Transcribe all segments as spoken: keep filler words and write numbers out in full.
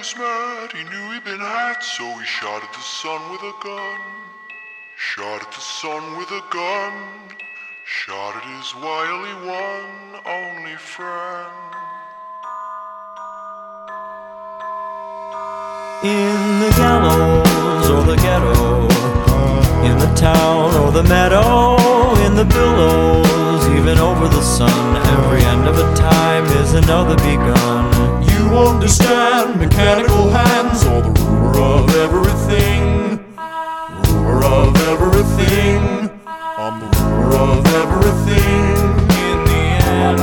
was mad, he knew he'd been had, so he shot at the sun with a gun. Shot at the sun with a gun. Shot at his wily one only friend. In the gallows or the ghetto, in the town or the meadow, in the billows, even over the sun, every end of a time is another begun. You understand mechanical hands, or the ruler of everything. Ruler of everything. I'm the ruler of everything in the end.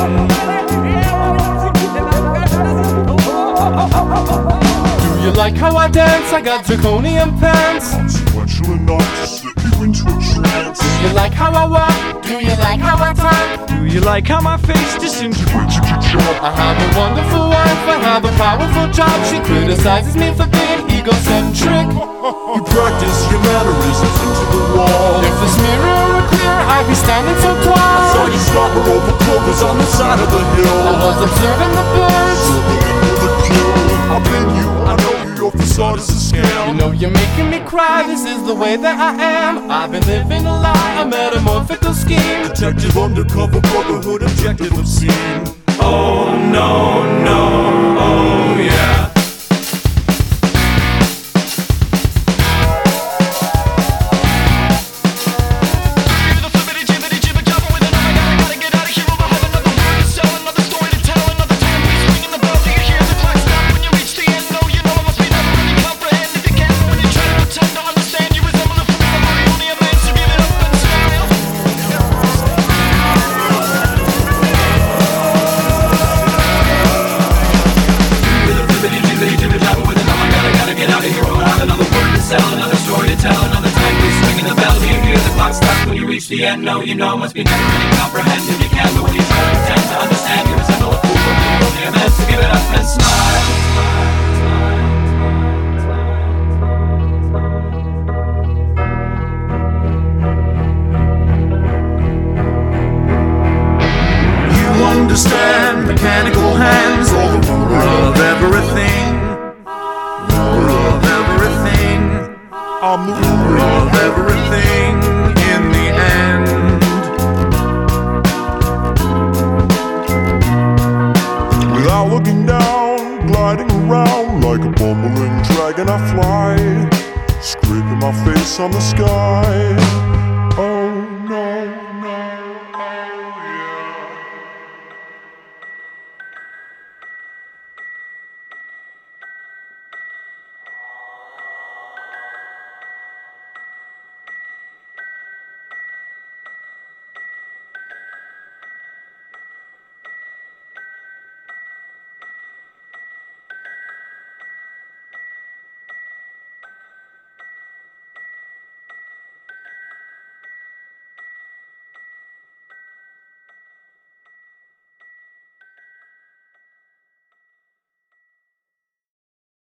Do you like how I dance? I got draconian pants. Consequential enough to slip you into a trance. Do you like how I walk? Do you like how I talk? Do you like how my face disintegrates into chalk? I have a wonderful wife, I have a powerful job. She criticizes me for being egocentric. You practice your mannerisms into the wall. If this mirror were clear, I'd be standing so tall. I saw you slobber over clovers on the side of the hill. I was observing the birds. The kill. I've been you, I know you, your facade is a scam. You know you're making me cry, this is the way that I am. I've been living a lie, a metamorphical scheme. Detective undercover brotherhood, objective obscene. Oh no, no, oh yeah. The end, no, you know, must be never really comprehended. You can't, but when you try to pretend to understand, you resemble a fool, but you're only a man, so give it up and smile. You understand mechanical hands, or the ruler of everything. Ruler of everything. I'm the ruler of everything. Without looking down, gliding around like a bumbling dragon I fly, scraping my face on the sky.